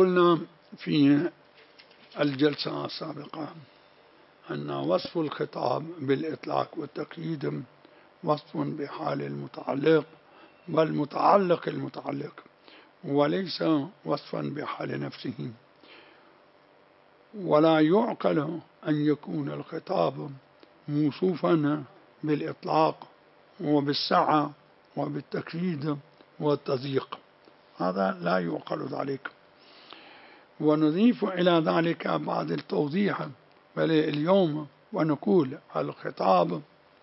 قلنا في الجلسة السابقة أن وصف الخطاب بالإطلاق والتقييد وصف بحال المتعلق والمتعلق المتعلق، وليس وصفا بحال نفسه. ولا يعقل أن يكون الخطاب موصوفا بالإطلاق وبالسعة وبالتقييد والتضييق، هذا لا يعقل ذلك. ونضيف إلى ذلك بعض التوضيح بل اليوم ونقول الخطاب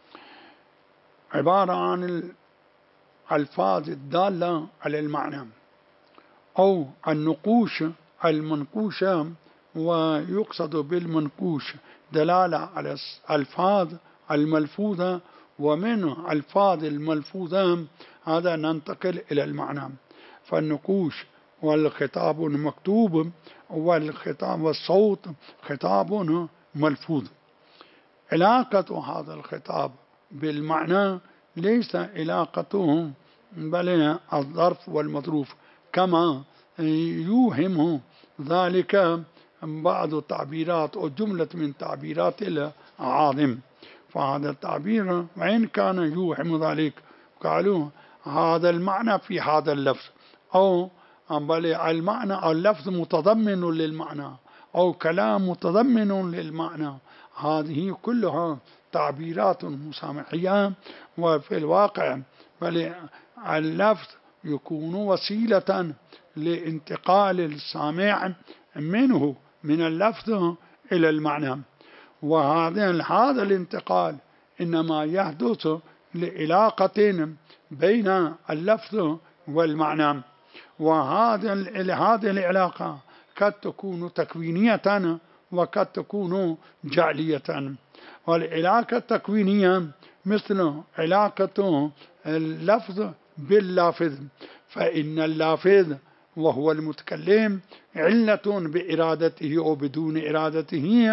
عبارة عن الألفاظ الدالة على المعنى أو النقوش المنقوشة، ويقصد بالمنقوش دلالة على الألفاظ الملفوظة، ومن الألفاظ الملفوظة هذا ننتقل إلى المعنى. فالنقوش والخطاب مكتوب والخطاب والصوت خطاب ملفوظ. علاقة هذا الخطاب بالمعنى ليس علاقته بل الظرف والمظروف، كما يوهم ذلك بعض التعبيرات أو جملة من تعبيرات العاظم. فهذا التعبير وإن كان يوهم ذلك، قالوا هذا المعنى في هذا اللفظ، أو بل المعنى أو اللفظ متضمن للمعنى، أو كلام متضمن للمعنى، هذه كلها تعبيرات مسامحية. وفي الواقع بل اللفظ يكون وسيلة لانتقال السامع منه من اللفظ إلى المعنى، وهذا الانتقال إنما يحدث لعلاقة بين اللفظ والمعنى. وهذه العلاقة قد تكون تكوينية وقد تكون جعلية. والعلاقة التكوينية مثل علاقة اللفظ باللافظ، فإن اللافظ وهو المتكلم علة بإرادته أو بدون إرادته،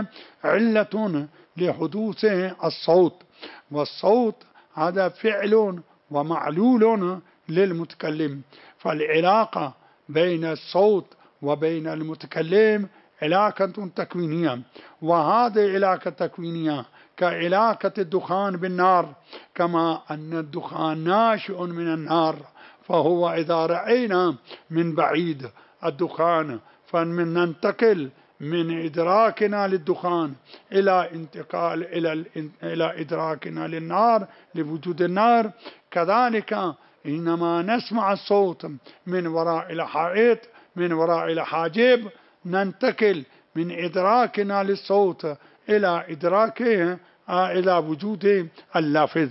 علة لحدوث الصوت، والصوت هذا فعل ومعلول للمتكلم. فالعلاقة بين الصوت وبين المتكلم علاقة تكوينية، وهذه علاقة تكوينية كعلاقة الدخان بالنار، كما أن الدخان ناشئ من النار، فهو إذا رأينا من بعيد الدخان فننتقل من إدراكنا للدخان إلى انتقال إلى إدراكنا للنار، لوجود النار. كذلك حينما نسمع الصوت من وراء الحائط من وراء الحاجب، ننتقل من إدراكنا للصوت إلى إدراكه إلى وجود اللافظ،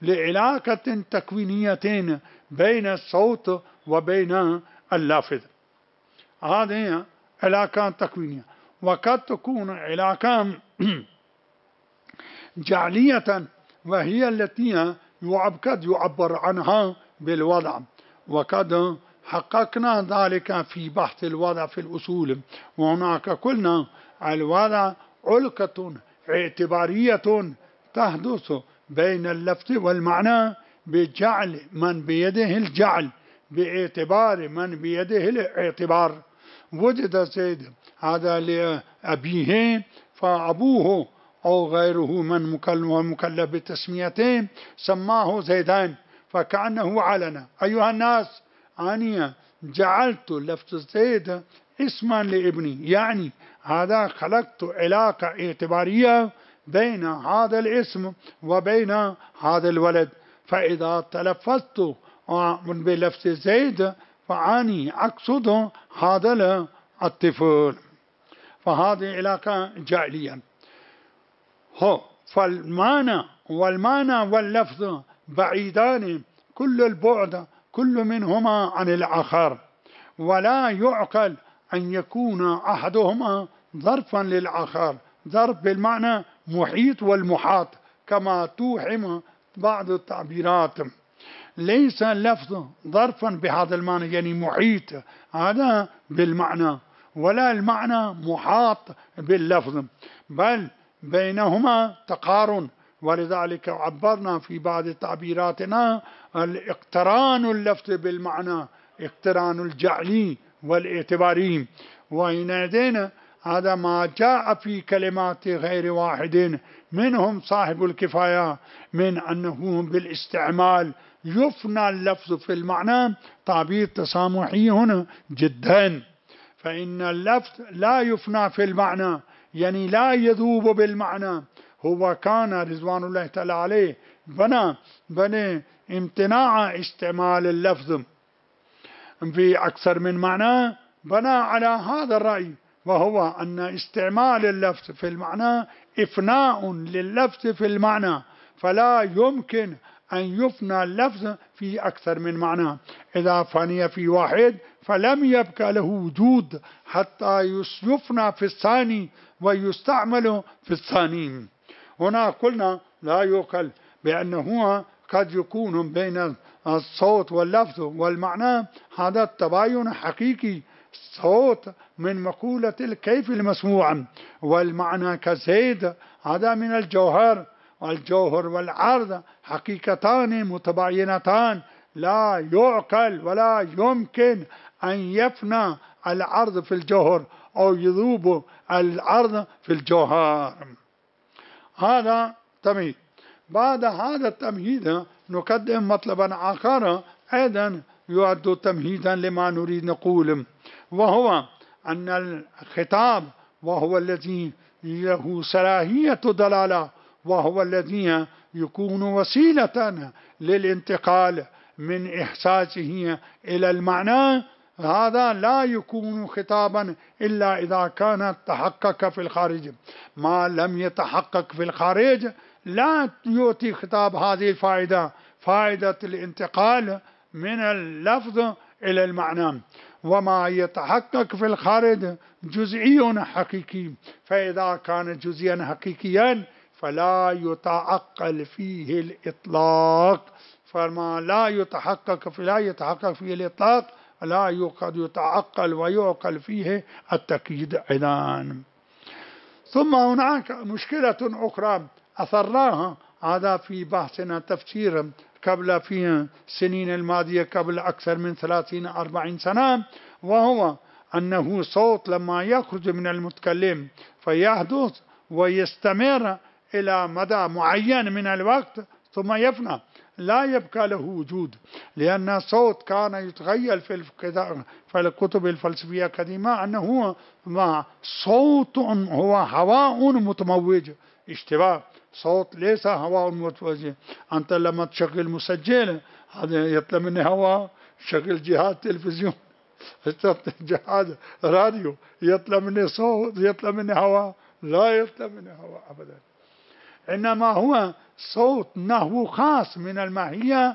لعلاقة تكوينية بين الصوت وبين اللافظ. هذه علاقة تكوينية. وقد تكون علاقة جعلية، وهي التي قد يعبر عنها بالوضع، وقد حققنا ذلك في بحث الوضع في الأصول. وهناك قلنا الوضع علقة اعتبارية تحدث بين اللفظ والمعنى بجعل من بيده الجعل، باعتبار من بيده الاعتبار. وجد زيد هذا لأبيه، فأبوه أو غيره من مكلف بتسميتين سماه زيدان، فكأنه علنا أيها الناس أني جعلت لفظ زيد اسما لابني، يعني هذا خلقت علاقة اعتبارية بين هذا الاسم وبين هذا الولد. فإذا تلفظت بلفظ زيد فأني أقصد هذا الطفل، فهذه علاقة جعلية. فالمعنى واللفظ بعيدان كل البعد، كل منهما عن الآخر، ولا يعقل أن يكون أحدهما ظرفا للآخر. ظرف بالمعنى محيط والمحاط، كما توهم بعض التعبيرات. ليس اللفظ ظرفا بهذا المعنى يعني محيط هذا بالمعنى، ولا المعنى محاط باللفظ، بل بينهما تقارن. ولذلك عبرنا في بعض تعبيراتنا الاقتران اللفظ بالمعنى، اقتران الجعلي والاعتباري. وعنادين هذا ما جاء في كلمات غير واحد منهم صاحب الكفاية من أنه بالاستعمال يفنى اللفظ في المعنى تعبير تسامحي هنا جدا، فإن اللفظ لا يفنى في المعنى يعني لا يذوب بالمعنى. هو كان رضوان الله تعالى عليه بني امتناع استعمال اللفظ في أكثر من معنى، بنى على هذا الرأي، وهو أن استعمال اللفظ في المعنى إفناء لللفظ في المعنى، فلا يمكن أن يفنى اللفظ في أكثر من معنى. إذا فني في واحد فلم يبقى له وجود حتى يفنى في الثاني ويستعمل في الثاني. هنا قلنا لا يقل بأنه قد يكون بين الصوت واللفظ والمعنى هذا التباين حقيقي. الصوت من مقولة الكيف المسموع، والمعنى كزيد هذا من الجوهر، والجوهر والعرض حقيقتان متباينتان لا يعقل ولا يمكن أن يفنى العرض في الجوهر أو يذوب العرض في الجوهر. هذا تمهيد. بعد هذا التمهيد نقدم مطلبا آخر أيضا يعد تمهيدا لما نريد نقول، وهو أن الخطاب وهو الذي له صلاحية دلالة وهو الذي يكون وسيلة للانتقال من إحساسه إلى المعنى، هذا لا يكون خطابا إلا إذا كان تحقق في الخارج. ما لم يتحقق في الخارج لا يؤتي خطاب هذه الفائدة، فائدة الانتقال من اللفظ إلى المعنى. وما يتحقق في الخارج جزئي حقيقي، فإذا كان جزئيا حقيقيا فلا يتعقل فيه الإطلاق، فما لا يتحقق فيه الإطلاق لا يقد يتعقل ويعقل فيه التقييد أيضا. ثم هناك مشكلة أخرى أثرناها هذا في بحثنا تفسير قبل في السنين الماضية قبل أكثر من 30-40 سنة، وهو أنه صوت لما يخرج من المتكلم فيحدث ويستمر إلى مدى معين من الوقت ثم يفنى، لا يبقى له وجود، لأن الصوت كان يتخيل في الكتب الفلسفية القديمة أنه صوت هو هواء متموج. اشتباه، صوت ليس هواء متموج. أنت لما تشغل مسجل هذا يطلع منه هواء، تشغل جهاز تلفزيون جهاز راديو يطلع منه صوت، يطلع منه هواء؟ لا يطلع منه هواء أبدا. إنما هو صوت نحو خاص من الماهية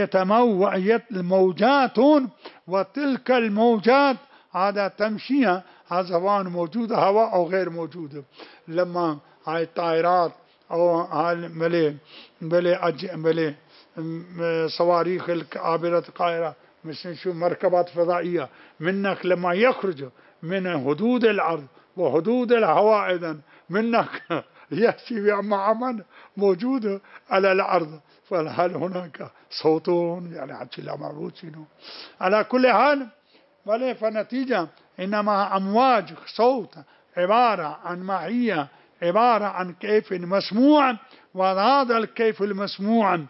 موجات، وتلك الموجات هذا تمشيها سواء موجودة هواء أو غير موجودة. لما هاي الطائرات أو هاي بلي صواريخ عابرة القاهرة مثل شو مركبات فضائية منك لما يخرج من حدود الأرض وحدود الهواء أيضا منك يأتي مع من موجود على الأرض، فهل هناك صوت يعني حتى لا معبود شنو؟ على كل حال فنتيجة إنما أمواج صوت عبارة عن ماهية، عبارة عن كيف مسموع، وهذا الكيف المسموع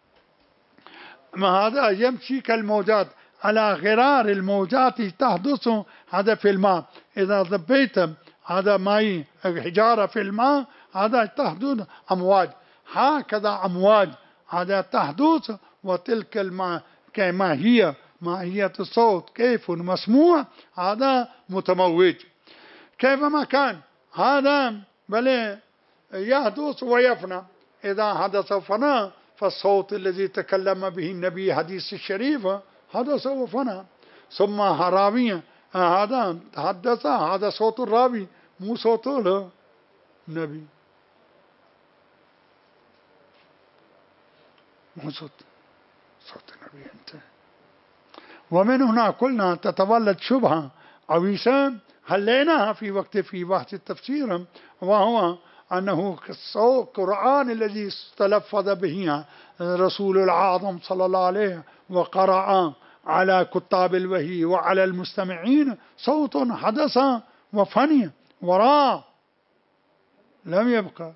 ما هذا يمشي كالموجات على غرار الموجات تحدث هذا في الماء. إذا ضبيت هذا ماء حجارة في الماء هذا تحدث أمواج، هكذا أمواج هذا تحدث، وتلك الماء كما هي ماهية الصوت كيف مسموع هذا متموج. كيفما كان هذا بل يحدث ويفنى. إذا حدث فنى فالصوت الذي تكلم به النبي حديث الشريف حدث وفنى. ثم راوي هذا حدث، هذا صوت الراوي مو صوت النبي، مو صوت النبي انت. ومن هنا قلنا تتولد شبهة عويصة حليناها في بحث التفسير، وهو أنه القرآن الذي تلفظ به رسول العظم صلى الله عليه وقرأ على كتاب الوحي وعلى المستمعين صوت حدث وفني وراء لم يبقى.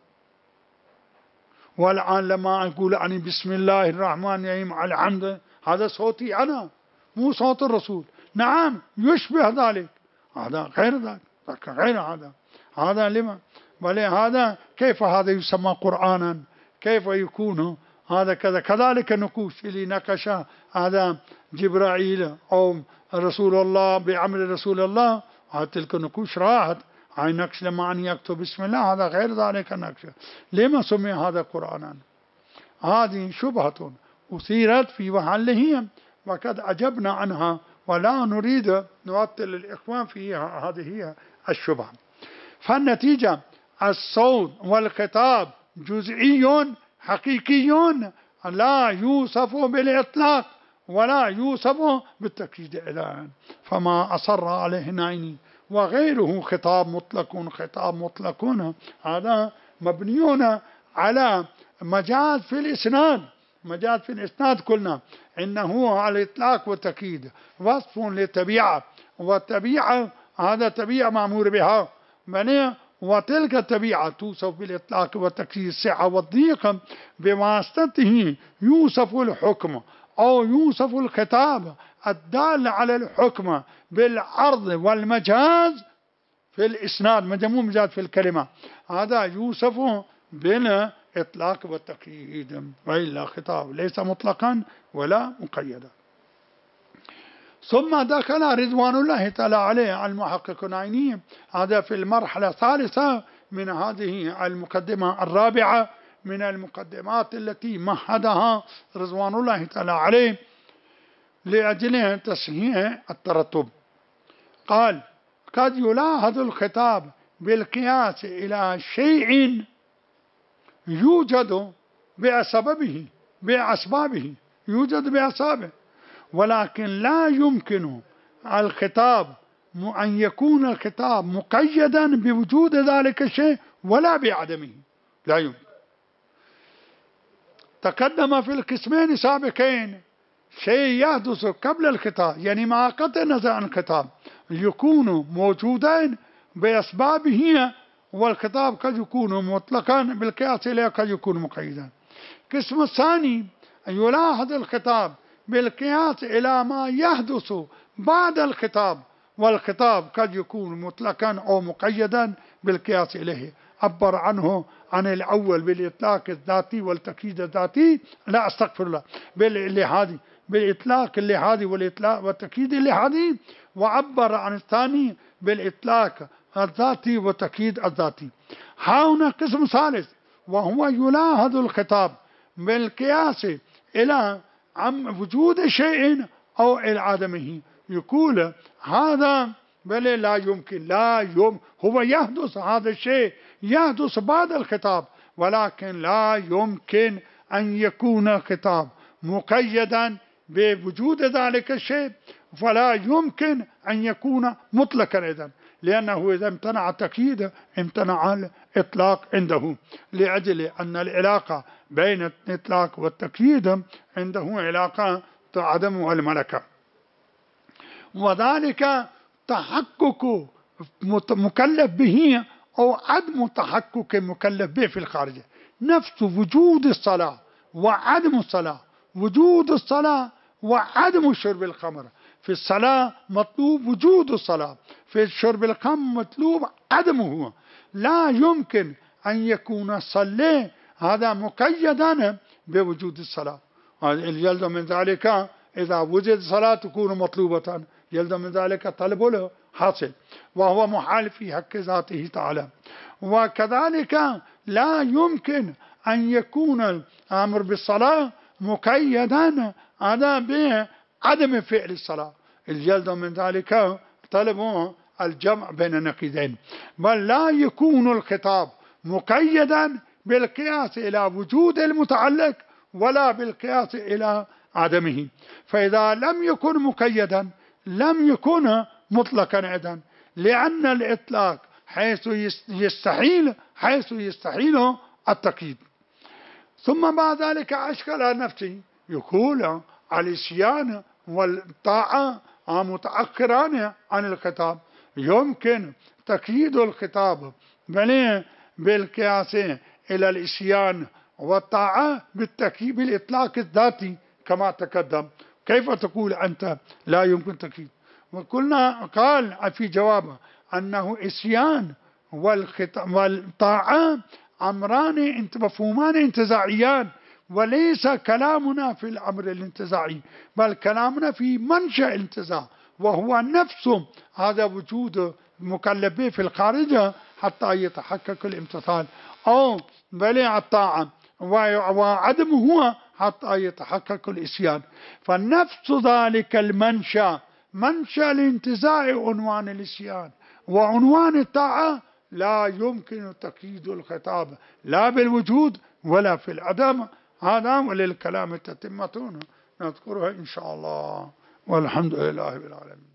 والآن لما أقول أني بسم الله الرحمن الرحيم على الحمد، هذا صوتي أنا مو صوت الرسول. نعم يشبه ذلك، هذا غير ذاك غير هذا لما بل هذا كيف هذا يسمى قرآنا؟ كيف يكون هذا كذا؟ كذلك نقوش اللي نقش هذا جبرائيل أو رسول الله بعمل رسول الله، تلك النقوش راحت. هاي نقش لما أن يكتب بسم الله هذا غير ذلك النقش. لما سمي هذا قرآنا؟ هذه شبهة أثيرت في محلها وقد أجبنا عنها ولا نريد نعطل الإخوان فيها هذه الشبهة. فالنتيجة الصوت والخطاب جزئي حقيقي لا يوصف بالإطلاق ولا يوصف بالتأكيد إلها، فما أصر عليه نايني وغيره خطاب مطلق هذا مبنيون على مجاز في الإسناد. مجاز في الإسناد قلنا إنه على الإطلاق والتأكيد وصف للطبيعة، والطبيعة هذا طبيعة مأمور بها وتلك الطبيعة توصف بالإطلاق والتأكيد السعة والضيق بواسطته يوصف الحكم أو يوصف الخطاب الدال على الحكم بالعرض والمجاز في الإسناد، مجموع مجاز في الكلمة، هذا يوصف بالإطلاق والتقييد، وإلا خطاب ليس مطلقا ولا مقيدا. ثم دخل رضوان الله تعالى عليه المحقق العيني هذا في المرحلة الثالثة من هذه المقدمة الرابعة من المقدمات التي مهدها رضوان الله تعالى عليه لأجل تصحيح الترتب. قال: قد يلاحظ الخطاب بالقياس إلى شيء يوجد بأسبابه يوجد بأسبابه، ولكن لا يمكن الخطاب أن يكون الخطاب مقيدا بوجود ذلك الشيء ولا بعدمه، لا يمكن. تقدم في القسمين سابقين شيء يحدث قبل الخطاب، يعني مع قطع النظر عن الخطاب يكون موجودين بأسبابه، والخطاب قد يكون مطلقا بالقياس إليه قد يكون مقيدا. القسم الثاني يلاحظ الخطاب بالقياس إلى ما يحدث بعد الخطاب، والخطاب قد يكون مطلقا أو مقيدا بالقياس إليه. عبر عنه عن الأول بالإطلاق الذاتي والتأكيد الذاتي، لا أستغفر الله، بالإطلاق اللحادي والإطلاق والتأكيد اللحادي، وعبر عن الثاني بالإطلاق الذاتي والتأكيد الذاتي. هنا قسم ثالث وهو يلاحظ الخطاب بالقياس إلى وجود شيء أو إلى عدمه. يقول هذا بل لا يمكن، هو يحدث، هذا الشيء يحدث بعد الخطاب، ولكن لا يمكن أن يكون الخطاب مقيدا بوجود ذلك الشيء، فلا يمكن أن يكون مطلقا إذن، لأنه إذا امتنع التقييد امتنع الإطلاق عنده، لأجل أن العلاقة بين الإطلاق والتقييد عنده علاقة عدم والملكة، وذلك تحقق مكلف به أو عدم تحقق مكلف به في الخارج. نفس وجود الصلاة وعدم الصلاة، وجود الصلاة وعدم شرب الخمر. في الصلاة مطلوب وجود الصلاة، في شرب الخمر مطلوب عدمه. لا يمكن أن يكون الصلاة هذا مقيدا بوجود الصلاة. يلزم من ذلك إذا وجد صلاة تكون مطلوبة، يلزم من ذلك طلب له حاصل، وهو محال في حق ذاته تعالى. وكذلك لا يمكن أن يكون الأمر بالصلاة مقيدا هذا بعدم فعل الصلاة، يلزم من ذلك طلب الجمع بين النقيضين. بل لا يكون الخطاب مقيدا بالقياس إلى وجود المتعلق ولا بالقياس إلى عدمه، فإذا لم يكن مقيدا لم يكن مطلقا أيضا، لأن الإطلاق حيث يستحيل التقييد. ثم بعد ذلك أشكل نفسه يقول الإسيان والطاعة متأخران عن الخطاب. يمكن تقييد الخطاب بالقياس إلى الإسيان والطاعة بالتقييد بالإطلاق الذاتي كما تقدم. كيف تقول أنت لا يمكن تقييد؟ وقلنا قال في جوابه أنه إسيان والطاعة أمران مفهومان انتزاعيان، وليس كلامنا في الأمر الانتزاعي، بل كلامنا في منشأ الانتزاع، وهو نفسه هذا وجود مكلف به في الخارجة حتى يتحقق الامتثال، أو بل الطاعة وعدمه هو حتى يتحقق الإسيان. فنفس ذلك المنشأ، منشأ الانتزاع عنوان الإسيان، وعنوان الطاعة لا يمكن تقييد الخطاب لا بالوجود ولا في العدم. هذا وللكلام تتمة نذكرها إن شاء الله، والحمد لله رب العالمين.